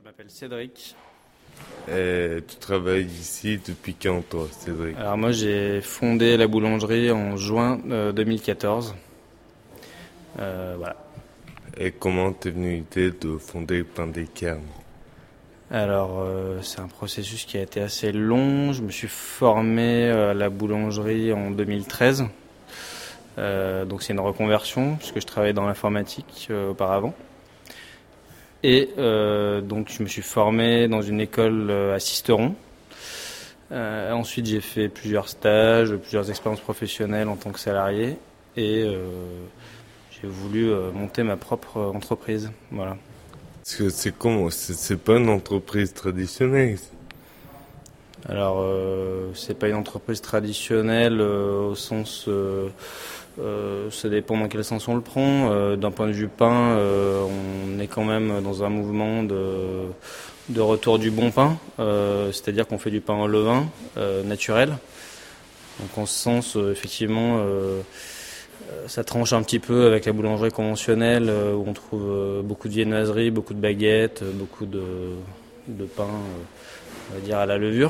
m'appelle Cédric. Et tu travailles ici depuis quand, toi, Cédric? Alors moi, j'ai fondé la boulangerie en juin 2014. Voilà. Et comment t'es venu l'idée de fonder Pain des Cairns? Alors, c'est un processus qui a été assez long. Je me suis formé à la boulangerie en 2013. Donc c'est une reconversion, puisque je travaillais dans l'informatique auparavant. Et donc je me suis formé dans une école à Sisteron. Ensuite j'ai fait plusieurs stages, plusieurs expériences professionnelles en tant que salarié. Et j'ai voulu monter ma propre entreprise. Voilà. Parce que c'est comment? C'est pas une entreprise traditionnelle. Alors c'est pas une entreprise traditionnelle au sens... ça dépend dans quel sens on le prend. D'un point de vue pain, on est quand même dans un mouvement de retour du bon pain, c'est-à-dire qu'on fait du pain au levain naturel. Donc en ce sens, effectivement, ça tranche un petit peu avec la boulangerie conventionnelle où on trouve beaucoup de viennoiseries, beaucoup de baguettes, beaucoup de pain, on va dire à la levure.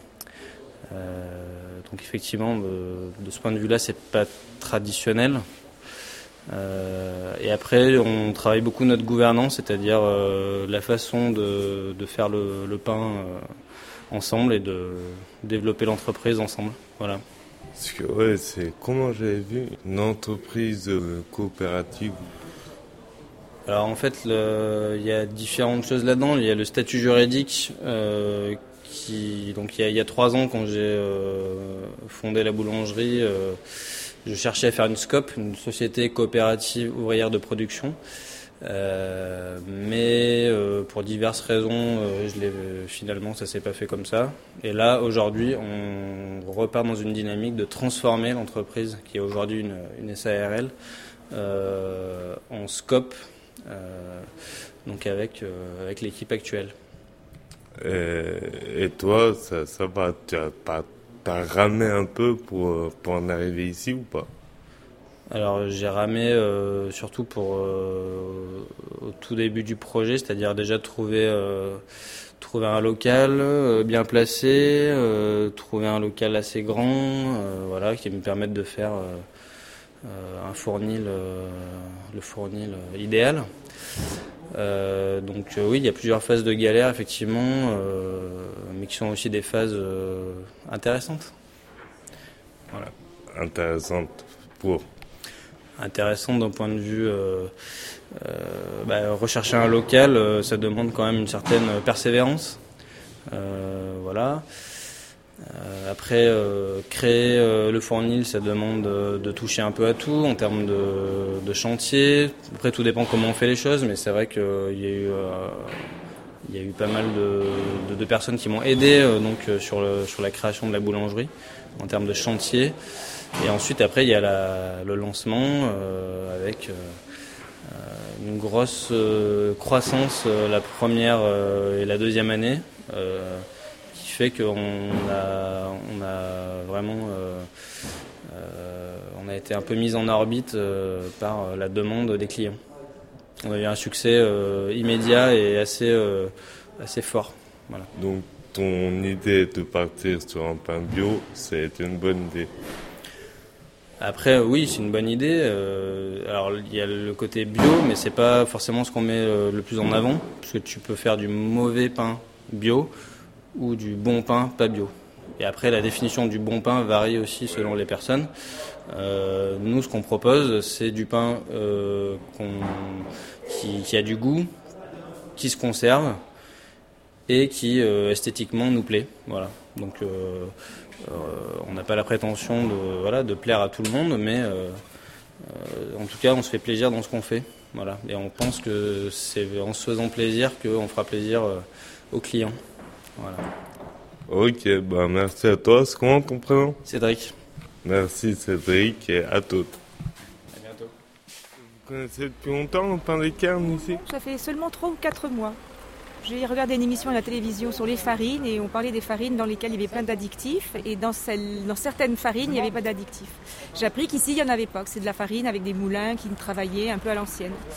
Donc effectivement, de ce point de vue-là, c'est pas traditionnel. Et après, on travaille beaucoup notre gouvernance, c'est-à-dire la façon de faire le pain ensemble et de développer l'entreprise ensemble. Voilà. Parce que ouais, c'est comment j'avais vu une entreprise coopérative. Alors en fait, il y a différentes choses là-dedans. Il y a le statut juridique. Donc il y a 3 ans, quand j'ai fondé la boulangerie, je cherchais à faire une SCOP, une société coopérative ouvrière de production. Mais pour diverses raisons, finalement ça s'est pas fait comme ça. Et là aujourd'hui, on repart dans une dynamique de transformer l'entreprise, qui est aujourd'hui une SARL, en SCOP, donc avec l'équipe actuelle. Et toi, ça va, t'as ramé un peu pour en arriver ici ou pas? Alors j'ai ramé surtout au tout début du projet, c'est-à-dire déjà trouver un local bien placé, trouver un local assez grand, voilà, qui me permette de faire un fournil, le fournil idéal. Donc oui, il y a plusieurs phases de galère effectivement, mais qui sont aussi des phases intéressantes. Voilà. Intéressante d'un point de vue rechercher un local, ça demande quand même une certaine persévérance. Voilà. Après, créer le fournil, ça demande de toucher un peu à tout en termes de chantier. Après, tout dépend comment on fait les choses, mais c'est vrai qu'il y a eu pas mal de personnes qui m'ont aidé sur la création de la boulangerie en termes de chantier. Et ensuite, après, il y a le lancement avec une grosse croissance la première et la deuxième année. Qui fait qu'on a vraiment on a été un peu mis en orbite par la demande des clients. On a eu un succès immédiat et assez fort. Voilà. Donc ton idée de partir sur un pain bio, c'est une bonne idée. Après, oui, c'est une bonne idée. Alors, il y a le côté bio, mais c'est pas forcément ce qu'on met le plus en avant, parce que tu peux faire du mauvais pain bio ou du bon pain pas bio. Et après, la définition du bon pain varie aussi selon les personnes. Nous, ce qu'on propose, c'est du pain qui a du goût, qui se conserve et qui esthétiquement nous plaît. Voilà. Donc, on n'a pas la prétention de plaire à tout le monde, mais en tout cas, on se fait plaisir dans ce qu'on fait. Voilà. Et on pense que c'est en se faisant plaisir qu'on fera plaisir aux clients. Voilà. Ok, merci à toi. C'est comment ton prénom? Cédric. Merci Cédric et à toutes. À bientôt. Vous connaissez depuis longtemps le Pain des Cairns ici? Ça fait seulement 3 ou 4 mois. J'ai regardé une émission à la télévision sur les farines et on parlait des farines dans lesquelles il y avait plein d'addictifs et dans certaines farines il n'y avait pas d'addictifs. J'ai appris qu'ici il n'y en avait pas, que c'est de la farine avec des moulins qui travaillaient un peu à l'ancienne.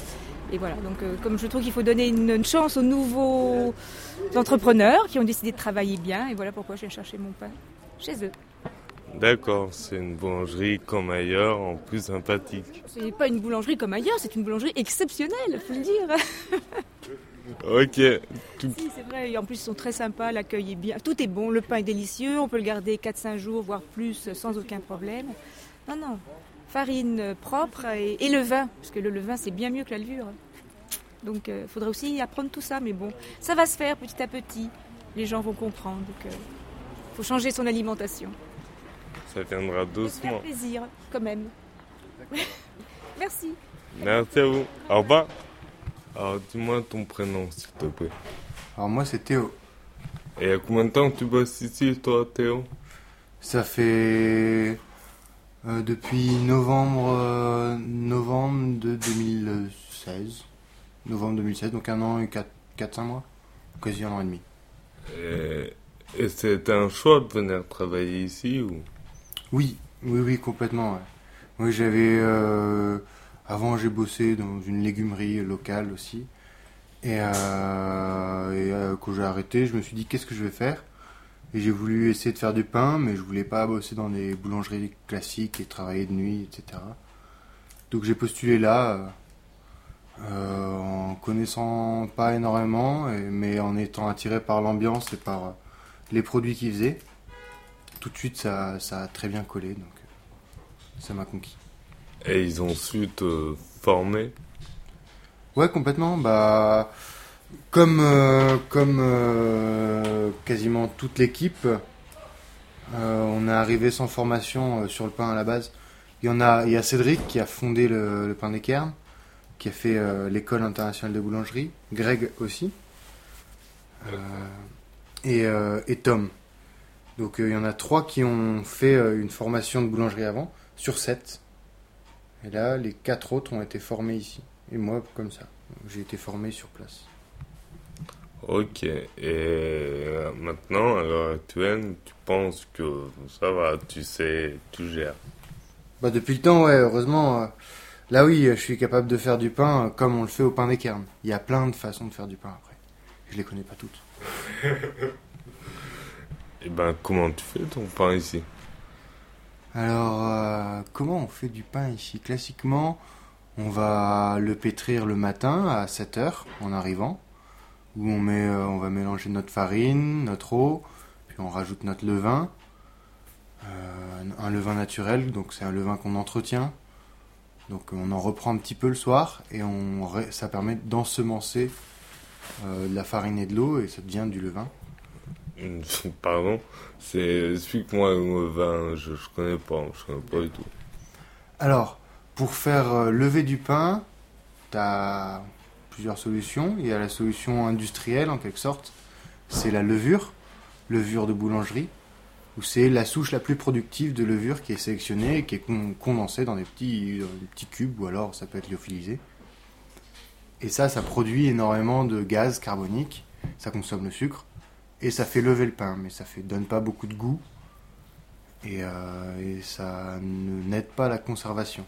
Et voilà, donc comme je trouve qu'il faut donner une chance aux nouveaux entrepreneurs qui ont décidé de travailler bien, et voilà pourquoi je viens chercher mon pain chez eux. D'accord, c'est une boulangerie comme ailleurs, en plus sympathique. C'est pas une boulangerie comme ailleurs, c'est une boulangerie exceptionnelle, faut le dire. Ok. Si, c'est vrai, et en plus ils sont très sympas, l'accueil est bien, tout est bon, le pain est délicieux, on peut le garder 4-5 jours, voire plus, sans aucun problème. Non, farine propre et le vin, parce que le vin c'est bien mieux que la levure. Donc il faudrait aussi apprendre tout ça, mais bon, ça va se faire petit à petit, les gens vont comprendre, donc faut changer son alimentation. Ça viendra Ça doucement. fait plaisir, quand même. Merci. Merci à vous. Au revoir. Alors, dis-moi ton prénom, s'il te plaît. Alors moi c'est Théo. Et il y a combien de temps que tu bosses ici, toi, Théo? Ça fait depuis novembre de 2016. Novembre 2016, donc 1 an et 4-5 mois. Quasi 1 an et demi. Et c'était un choix de venir travailler ici ou? Oui, complètement. Ouais. Oui, j'avais... avant, j'ai bossé dans une légumerie locale aussi. Et quand j'ai arrêté, je me suis dit, qu'est-ce que je vais faire? Et j'ai voulu essayer de faire du pain, mais je voulais pas bosser dans des boulangeries classiques et travailler de nuit, etc. Donc j'ai postulé là, en connaissant pas énormément, mais en étant attiré par l'ambiance et par les produits qu'ils faisaient. Tout de suite, ça a très bien collé, donc ça m'a conquis. Et ils ont su te former? Ouais, complètement. Bah, comme quasiment toute l'équipe, on est arrivé sans formation sur le pain à la base. Il y a Cédric qui a fondé le pain des Cairns, qui a fait l'école internationale de boulangerie, Greg aussi, et Tom. Donc il y en a 3 qui ont fait une formation de boulangerie avant, sur 7. Et là, les 4 autres ont été formés ici. Et moi, comme ça, j'ai été formé sur place. Ok. Et maintenant, à l'heure actuelle, tu penses que ça va, tu sais, tu gères? Bah depuis le temps, ouais, heureusement. Là oui, je suis capable de faire du pain comme on le fait au pain des Cairns. Il y a plein de façons de faire du pain après. Je les connais pas toutes. Et ben, comment tu fais ton pain ici? Alors, comment on fait du pain ici? Classiquement, on va le pétrir le matin à 7h en arrivant, où on va mélanger notre farine, notre eau, puis on rajoute notre levain, un levain naturel, donc c'est un levain qu'on entretient. Donc on en reprend un petit peu le soir et ça permet d'ensemencer de la farine et de l'eau et ça devient du levain. Pardon, explique-moi le vin, je connais pas du tout. Alors, pour faire lever du pain, tu as plusieurs solutions. Il y a la solution industrielle en quelque sorte, c'est la levure de boulangerie, où c'est la souche la plus productive de levure qui est sélectionnée et qui est condensée dans des petits cubes, ou alors ça peut être lyophilisé. Et ça produit énormément de gaz carbonique, ça consomme le sucre. Et ça fait lever le pain, mais ça donne pas beaucoup de goût. Et ça n'aide pas la conservation.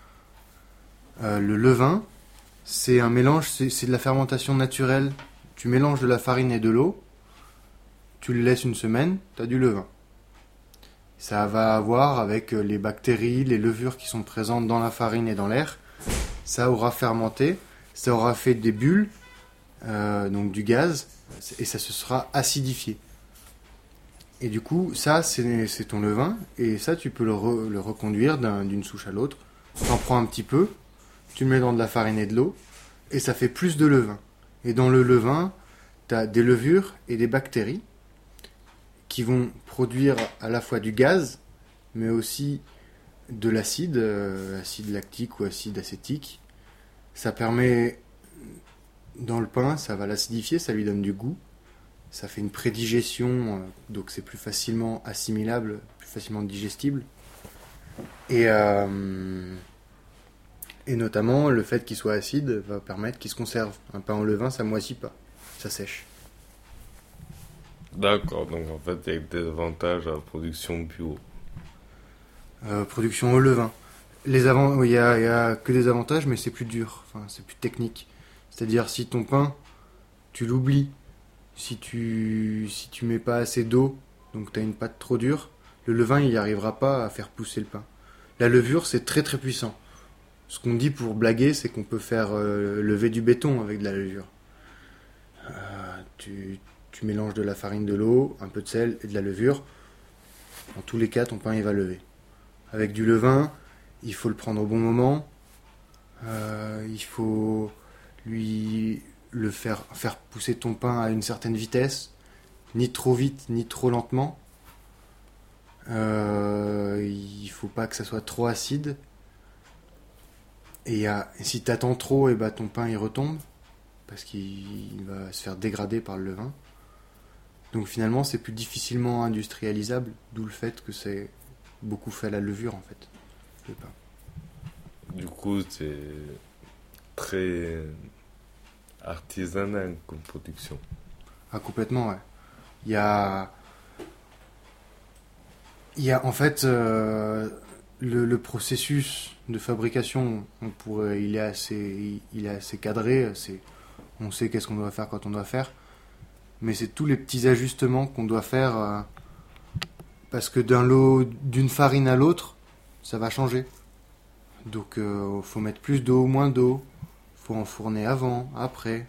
Le levain, c'est un mélange, c'est de la fermentation naturelle. Tu mélanges de la farine et de l'eau, tu le laisses une semaine, tu as du levain. Ça va avoir avec les bactéries, les levures qui sont présentes dans la farine et dans l'air. Ça aura fermenté, ça aura fait des bulles, donc du gaz, et ça se sera acidifié. Et du coup, ça, c'est ton levain, et ça, tu peux le reconduire d'une souche à l'autre. Tu en prends un petit peu, tu le mets dans de la farine et de l'eau, et ça fait plus de levain. Et dans le levain, tu as des levures et des bactéries qui vont produire à la fois du gaz, mais aussi de l'acide, acide lactique ou acide acétique. Ça permet, dans le pain, ça va l'acidifier, ça lui donne du goût. Ça fait une prédigestion, donc c'est plus facilement assimilable, plus facilement digestible. Et notamment, le fait qu'il soit acide va permettre qu'il se conserve. Un pain au levain, ça moisit pas, ça sèche. D'accord, donc en fait, il y a des avantages à la production bio. Production au levain. Il y a que des avantages, mais c'est plus dur, enfin, c'est plus technique. C'est-à-dire si ton pain, tu l'oublies, si tu mets pas assez d'eau, donc tu as une pâte trop dure, le levain il n'y arrivera pas à faire pousser le pain. La levure c'est très très puissant. Ce qu'on dit pour blaguer, c'est qu'on peut faire lever du béton avec de la levure. Tu mélanges de la farine, de l'eau, un peu de sel et de la levure. Dans tous les cas, ton pain il va lever. Avec du levain, il faut le prendre au bon moment. Il faut lui le faire pousser ton pain à une certaine vitesse, ni trop vite ni trop lentement. Il faut pas que ça soit trop acide. Et si t'attends trop, et ton pain il retombe parce qu'il va se faire dégrader par le levain. Donc finalement, c'est plus difficilement industrialisable, d'où le fait que c'est beaucoup fait à la levure en fait, le pain. Du coup, c'est très artisanal comme production. Ah, complètement, ouais. Il y a en fait le processus de fabrication, il est assez cadré. On sait qu'est-ce qu'on doit faire quand on doit faire, mais c'est tous les petits ajustements qu'on doit faire parce que d'un lot, d'une farine à l'autre, ça va changer. Donc, faut mettre plus d'eau, moins d'eau. Faut enfourner avant, après.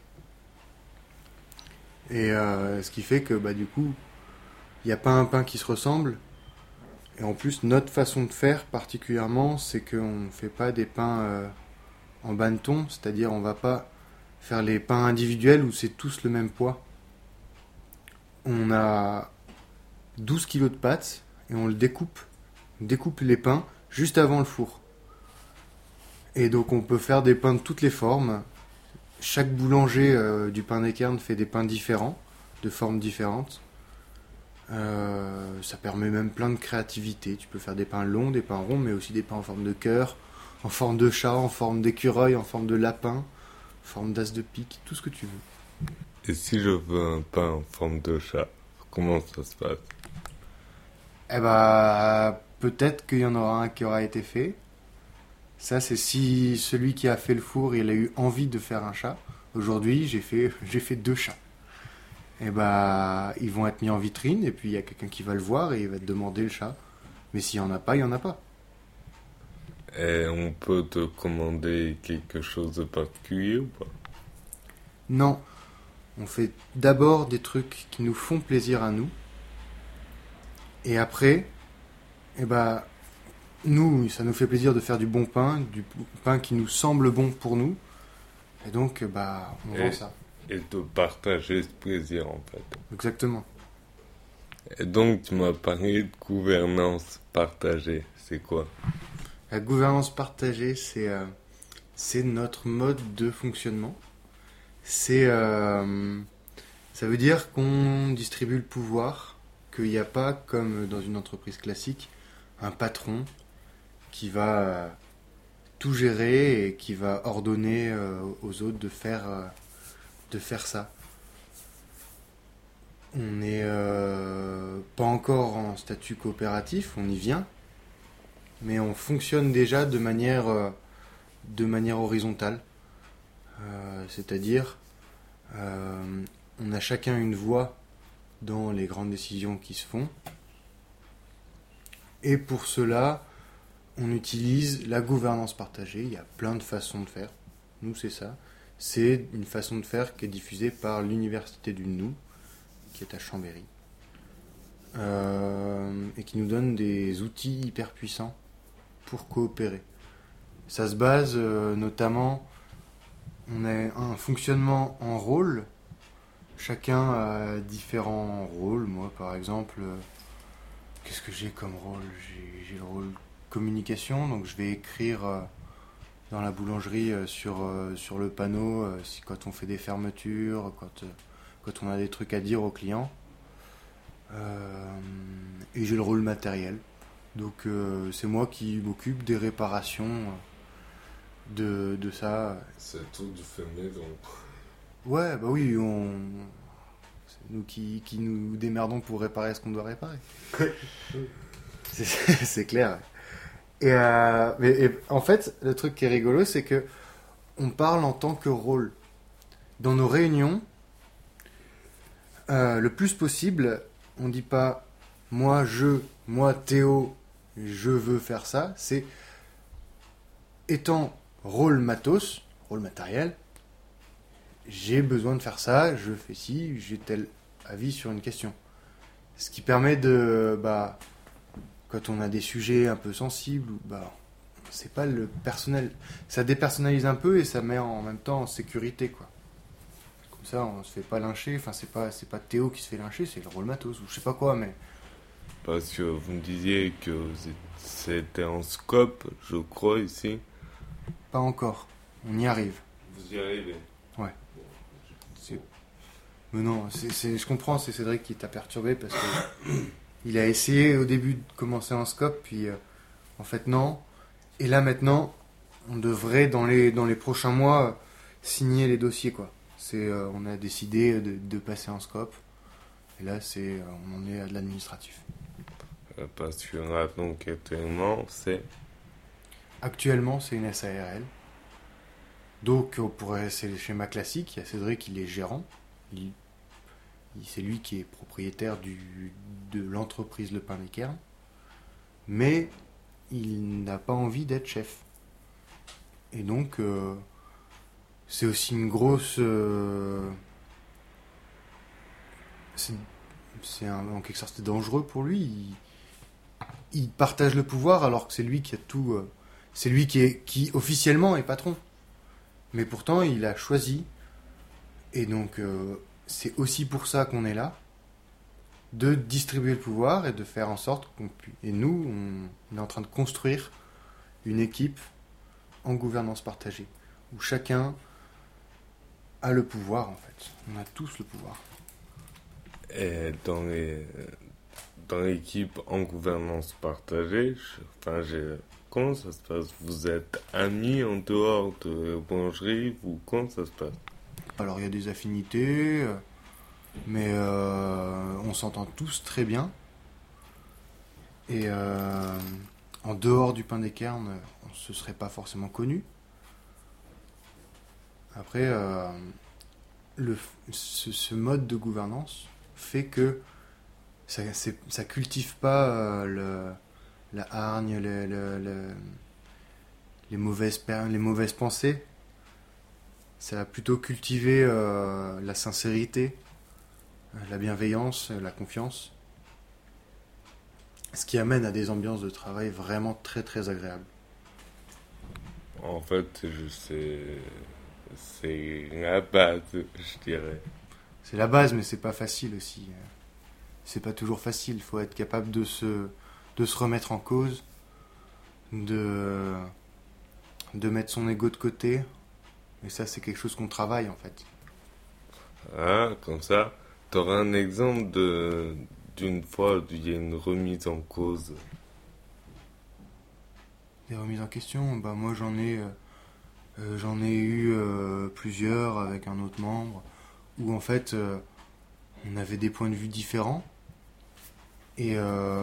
Et ce qui fait que, du coup, il n'y a pas un pain qui se ressemble. Et en plus, notre façon de faire, particulièrement, c'est qu'on ne fait pas des pains en banneton. C'est-à-dire, on ne va pas faire les pains individuels où c'est tous le même poids. On a 12 kilos de pâte et on le découpe. On découpe les pains juste avant le four. Et donc on peut faire des pains de toutes les formes. Chaque boulanger du pain des Cairns fait des pains différents, de formes différentes. Ça permet même plein de créativité. Tu peux faire des pains longs, des pains ronds, mais aussi des pains en forme de cœur, en forme de chat, en forme d'écureuil, en forme de lapin, en forme d'as de pique, tout ce que tu veux. Et si je veux un pain en forme de chat, comment ça se passe? Peut-être qu'il y en aura un qui aura été fait. Ça, c'est si celui qui a fait le four, il a eu envie de faire un chat. Aujourd'hui, j'ai fait 2 chats. Ils vont être mis en vitrine, et puis il y a quelqu'un qui va le voir, et il va te demander le chat. Mais s'il n'y en a pas, il n'y en a pas. Et on peut te commander quelque chose de particulier ou pas? Non. On fait d'abord des trucs qui nous font plaisir à nous. Et après, nous, ça nous fait plaisir de faire du bon pain, du pain qui nous semble bon pour nous. Et donc, on vend ça. Et de partager ce plaisir, en fait. Exactement. Et donc, tu m'as parlé de gouvernance partagée. C'est quoi? La gouvernance partagée, c'est notre mode de fonctionnement. Ça veut dire qu'on distribue le pouvoir, qu'il n'y a pas, comme dans une entreprise classique, un patron qui va tout gérer et qui va ordonner aux autres de faire ça. On n'est pas encore en statut coopératif, on y vient, mais on fonctionne déjà de manière horizontale. C'est-à-dire, on a chacun une voix dans les grandes décisions qui se font. Et pour cela, on utilise la gouvernance partagée. Il y a plein de façons de faire. Nous, c'est ça. C'est une façon de faire qui est diffusée par l'Université du Nou, qui est à Chambéry, et qui nous donne des outils hyper puissants pour coopérer. Ça se base notamment, on a un fonctionnement en rôle. Chacun a différents rôles. Moi, par exemple, qu'est-ce que j'ai comme rôle? J'ai le rôle communication, donc je vais écrire dans la boulangerie sur le panneau quand on fait des fermetures, quand on a des trucs à dire aux clients. Et j'ai le rôle matériel. Donc c'est moi qui m'occupe des réparations de ça. C'est tout du fait maison. Ouais, oui, c'est nous qui nous démerdons pour réparer ce qu'on doit réparer. C'est clair. Et en fait, le truc qui est rigolo, c'est que on parle en tant que rôle. dans nos réunions, le plus possible, on dit pas moi Théo, je veux faire ça. C'est étant rôle matos, rôle matériel, j'ai besoin de faire ça, je fais ci, j'ai tel avis sur une question. Ce qui permet de, quand on a des sujets un peu sensibles, c'est pas le personnel, ça dépersonnalise un peu et ça met en même temps en sécurité, quoi. Comme ça, on se fait pas lyncher. Enfin, c'est pas Théo qui se fait lyncher, c'est le rôle matos ou je sais pas quoi, mais. Parce que vous me disiez que c'était en scope, je crois, ici. Pas encore. On y arrive. Vous y arrivez. Ouais. Mais non, je comprends, c'est Cédric qui t'a perturbé parce que il a essayé au début de commencer en scope, puis en fait non. Et là maintenant, on devrait dans les prochains mois signer les dossiers, quoi. On a décidé de passer en scope. Et là, on en est à de l'administratif. Parce que là, donc actuellement, Actuellement, c'est une SARL. Donc, c'est le schéma classique. Il y a Cédric, il est gérant. C'est lui qui est propriétaire de l'entreprise Le Pain des Cairns. Mais il n'a pas envie d'être chef. Et donc, c'est aussi une grosse... en quelque sorte, c'est dangereux pour lui. Il partage le pouvoir alors que c'est lui qui a tout... c'est lui qui officiellement est patron. Mais pourtant, il a choisi. Et donc, c'est aussi pour ça qu'on est là. De distribuer le pouvoir et de faire en sorte qu'on puisse... Et nous, on est en train de construire une équipe en gouvernance partagée. Où chacun a le pouvoir, en fait. On a tous le pouvoir. Et dans l'équipe en gouvernance partagée, comment ça se passe? Vous êtes amis en dehors de la boulangerie ou comment ça se passe? Alors il y a des affinités, mais on s'entend tous très bien. Et en dehors du Pain des Cairns, on ne se serait pas forcément connus. Après, ce mode de gouvernance fait que ça cultive pas la hargne, les mauvaises pensées. Ça va plutôt cultiver la sincérité, la bienveillance, la confiance. Ce qui amène à des ambiances de travail vraiment très très agréables. En fait, c'est la base, je dirais. C'est la base, mais c'est pas facile aussi. C'est pas toujours facile. Il faut être capable de se remettre en cause, de mettre son ego de côté. Et ça, c'est quelque chose qu'on travaille, en fait. Ah, comme ça, t'auras un exemple d'une fois où il y a une remise en cause. Des remises en question, moi j'en ai eu plusieurs avec un autre membre, où en fait, on avait des points de vue différents. Et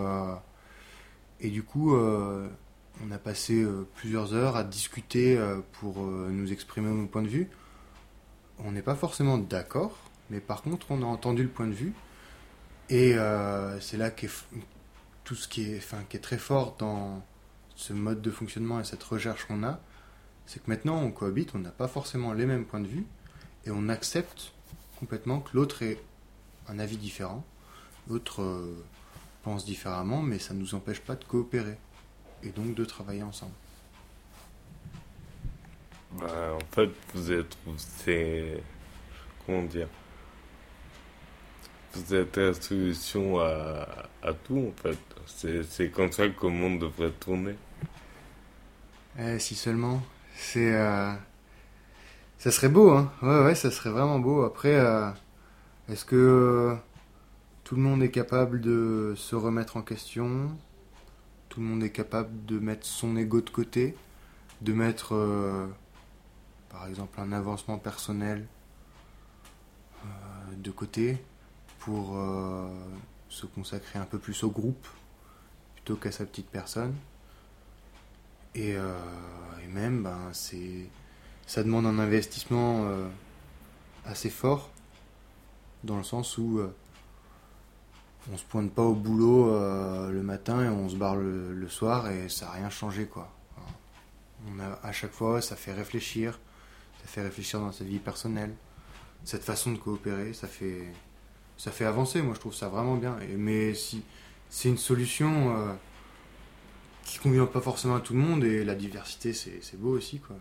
du coup, on a passé plusieurs heures à discuter pour nous exprimer nos points de vue. On n'est pas forcément d'accord, mais par contre, on a entendu le point de vue. Et c'est là tout ce qui est très fort dans ce mode de fonctionnement et cette recherche qu'on a, c'est que maintenant on cohabite, on n'a pas forcément les mêmes points de vue, et on accepte complètement que l'autre ait un avis différent, l'autre pense différemment, mais ça ne nous empêche pas de coopérer, et donc de travailler ensemble. En fait, comment dire, vous êtes la solution à tout, en fait. C'est comme ça que le monde devrait tourner. Si seulement. Ça serait beau, hein. Ouais, ça serait vraiment beau. Après, est-ce que tout le monde est capable de se remettre en question? Tout le monde est capable de mettre son ego de côté? De mettre, par exemple, un avancement personnel de côté pour se consacrer un peu plus au groupe plutôt qu'à sa petite personne? Et même, ça demande un investissement assez fort, dans le sens où on se pointe pas au boulot le matin et on se barre le soir et ça n'a rien changé, quoi. À chaque fois, ça fait réfléchir dans sa vie personnelle. Cette façon de coopérer, ça fait avancer. Moi, je trouve ça vraiment bien. Mais si c'est une solution qui convient pas forcément à tout le monde, et la diversité, c'est beau aussi, quoi.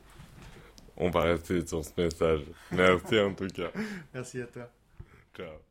On va rester sur ce message. Merci en tout cas. Merci à toi. Ciao.